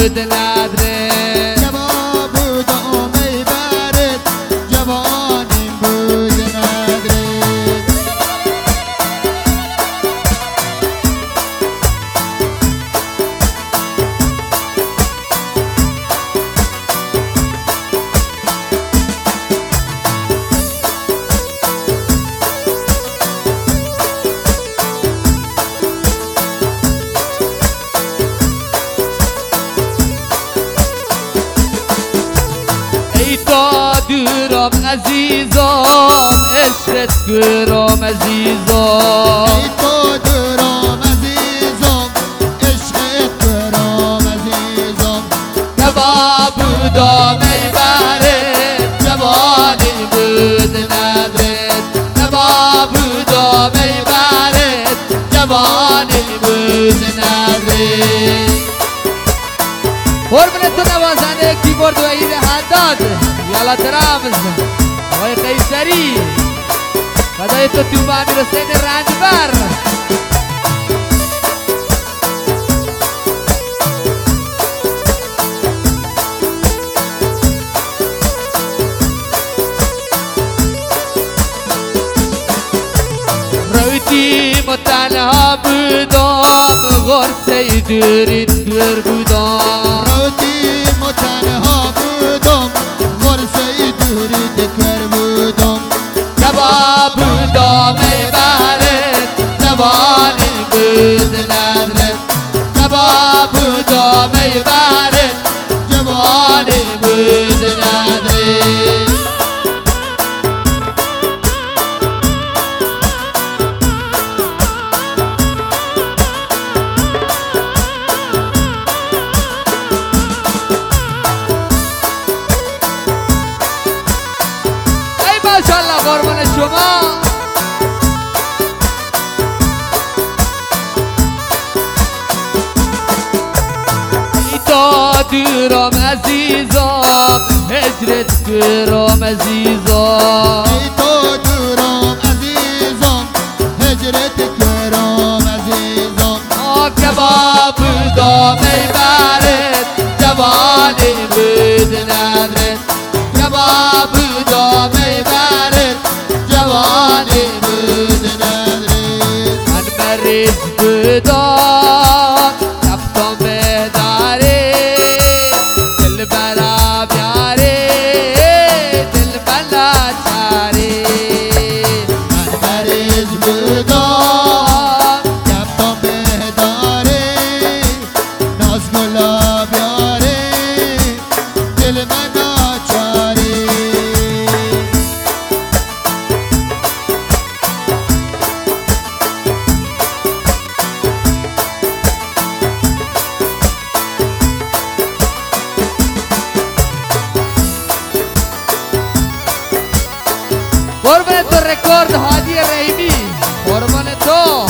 بود نداره جواب بودم ای برد جوانیم بود نداره ای تا دورم عزیزم عشقت کرم عزیزم ای تو دورم عزیزم عشقت کرم عزیزم جواب بودم ای برد جوانی بود ندرد جواب بودم ای برد جوانی بود ندرد قربونت تو نوازنده کیبورد و عید حداد یالا ترامز آقای قیصری فدای تو توبه امیر حسین رنجبر رویدیم و تنها بودم غرصه دورید کر بودم روتیم و تنها بودم ورسه دوری دکر بودم جواب بودم ای برد جوانی بود ندرد جواب بودم ای برد جوانی بود ندرد ماشاءالله قربان شما ای تا دورم عزیزم هجرت کرم عزیزم ای تو دورم عزیزم هجرت کرم عزیزم جواب بودم ای برد جوانی بود ندرد جواب بودم ای برد جوانی بود ندرد من مریض بودم رفتم بهداری دل بلا بیاری دل بلا چاری من مریض بودم رفتم بهداری ناز گلاب یاری دل من ناچاری قربان تو رکورد هادی رحیمی قربان تو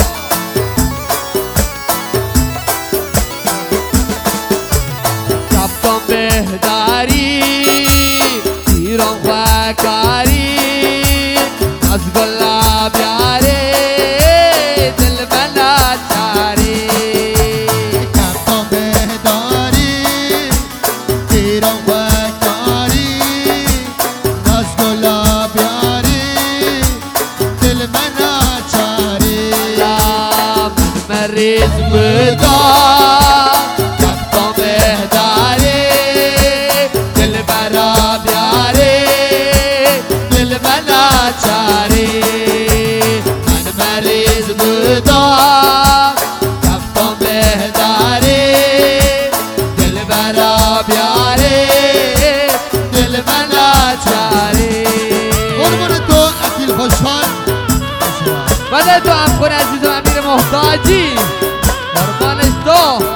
رفتم بهداری تیرم خواکاری از گلاب یاری دل بلا چاری رفتم بهداری تیرم وکاری ناز گلاب یاری دل من ناچاری من مریض بودم رفتم بهداری دل برا بیاری دل بلا چاری من مریض بودم رفتم بهداری دل برا بیاری دل بلا چاری قربون تو اکیل خوشحال بده تو افغان عزیزم امیر محتاجی قربانش تو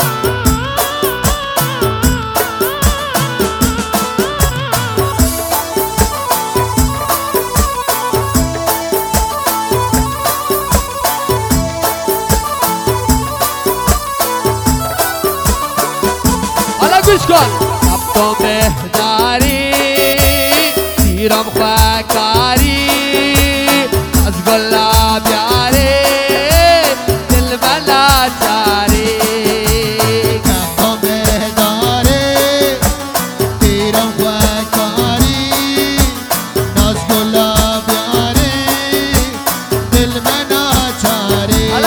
حالا گوش کن رفتم بهداری تیرم خواکاری از گلاب یاری دل بلا چاری رفتم بهداری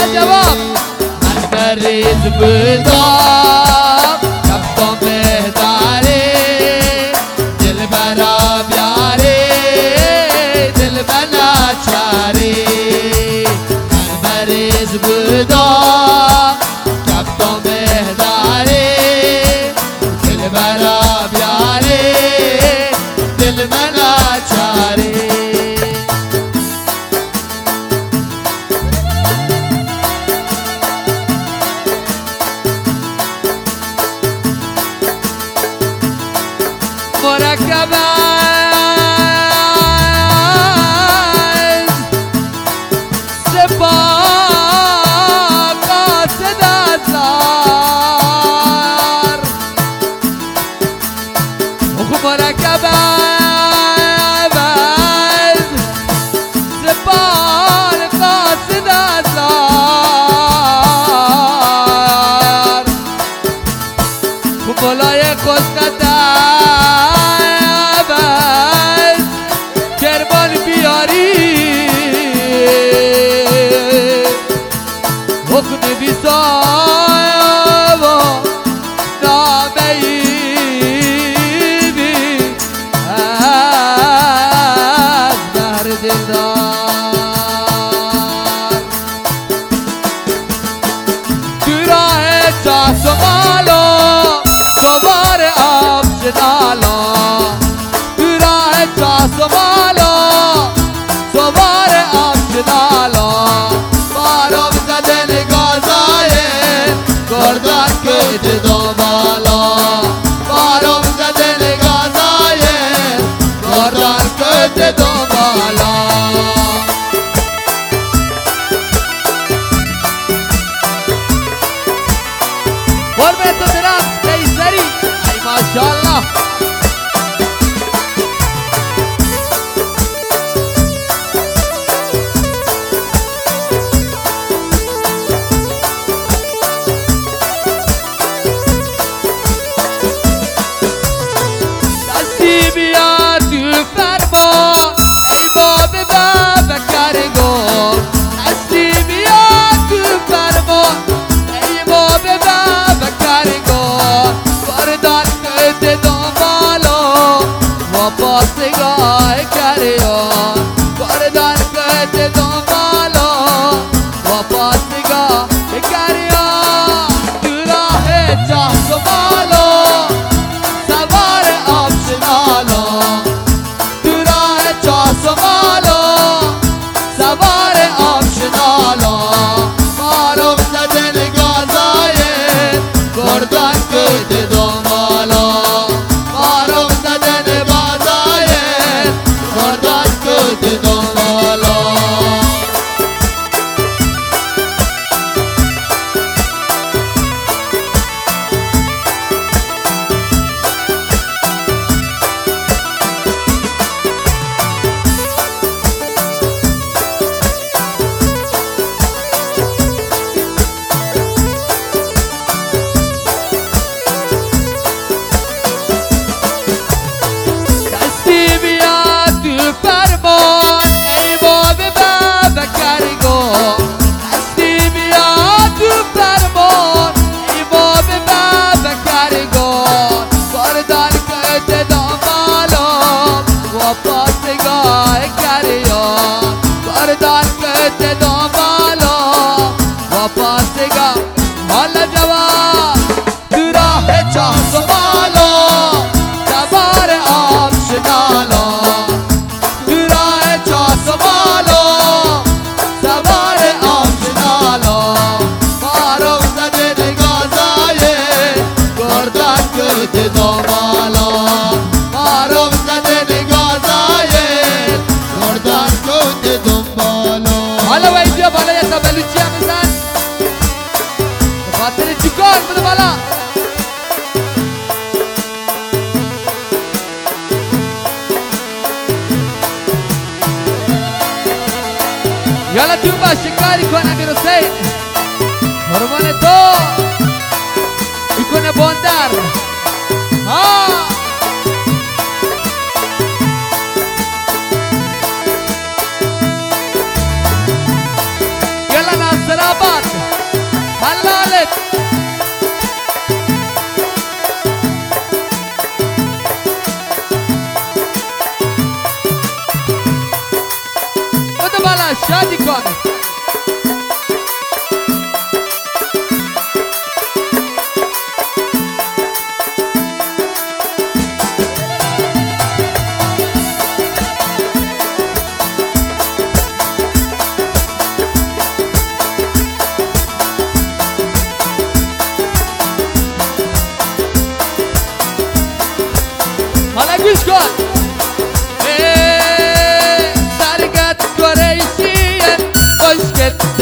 جواب من مریض بودم رفتم بهداری دل برا بیاری دل بنا چاری من مریض بودم رفتم بهداری دل برا بیاری دل بنا چاری مرکب از سپاکات دزار مرکب از سپاکات دزار بلای خسکت کرمان بیاری حکم بیسا و نامه ای بی از بهر دلدار تو راه چاس و مالو سوار آب شدالا تو راه چاس و مالو سوار آب شدالا بارم زدن گازای گردن کت دنبالا بارم زدن گازای گردن کت دنبالا قربه تو درست قیصری ای ماشاءالله دستی بیا تو فرما ای باب بکرگو دستی بیا تو فرما ای باب بکرگو بردان کت دنبالو و پاسگاه کریان بردان کت دنبالو و پاسگاه کریان تو راه چاس و مالو سوار آب شنالو تو راه چاس و مالو سوار آب شنالو مارم زدن گازای گردن کت دنبالو مارم زدن بازای گردن کت دنبالو دستی بیا تو فرمان ای باب بکرگو دستی بیا تو فرمان ای باب بکرگو بردان کت دنبالو و پاسگاه کریان بردان کت دنبالو و پاسگاه حالا جواب تو راه چاس و مالو سوار آب شنالو تو راه چاس و مالو سوار آب شنالو مارم زدن گازای گردن کت دنبالو مارم زدن گازای گردن کت دنبالو حالا و اینجا بالا یه تا بلوچی هم بزن به خاطر چیکار بده بالا یالا تو با شکاری کن امیر حسین قربان تو میکنه بندر ها یالا ناصر آباد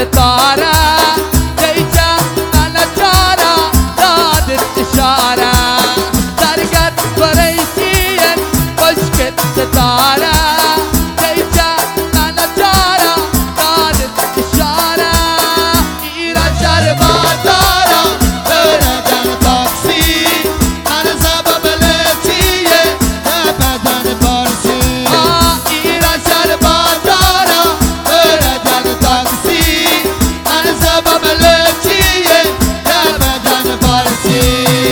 ستاره دیجا نچاره دادت اشاره سرگت قریشیه بشکت ستاره دیجا نچاره دادت اشاره ایران شرباتاره برادن تاکسی من سبب لچیه بدن پارسی ایران شرباتاره برادن تاکسی من سبب لچیه بدن پارسی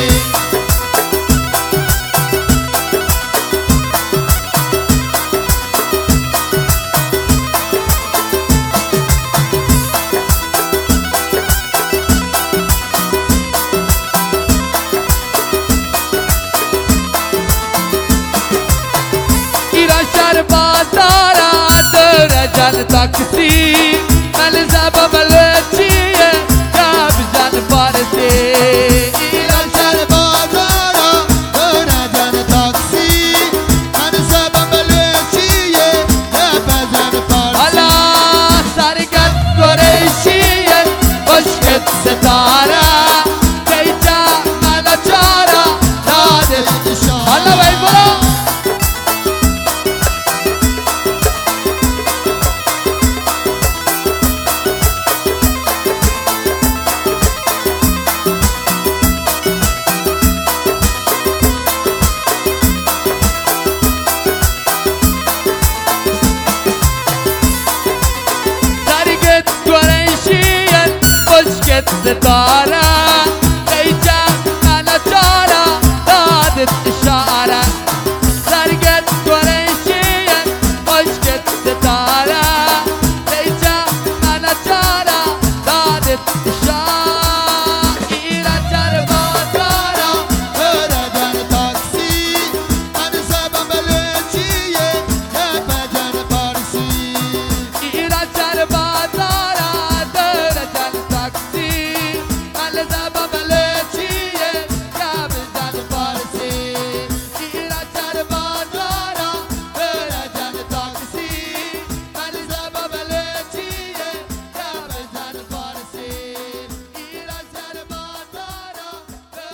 ایران شرباتاره درجان تاکسی من سبب لچیه بزن پارسی ایران شرباتاره برادن تاکسی من سبب لچیه بدن پارسی حالا سرگت قریشیه بشکت ستاره دیجا نچاره دادت حالا باید برو سرگت قریشیه بشکت ستاره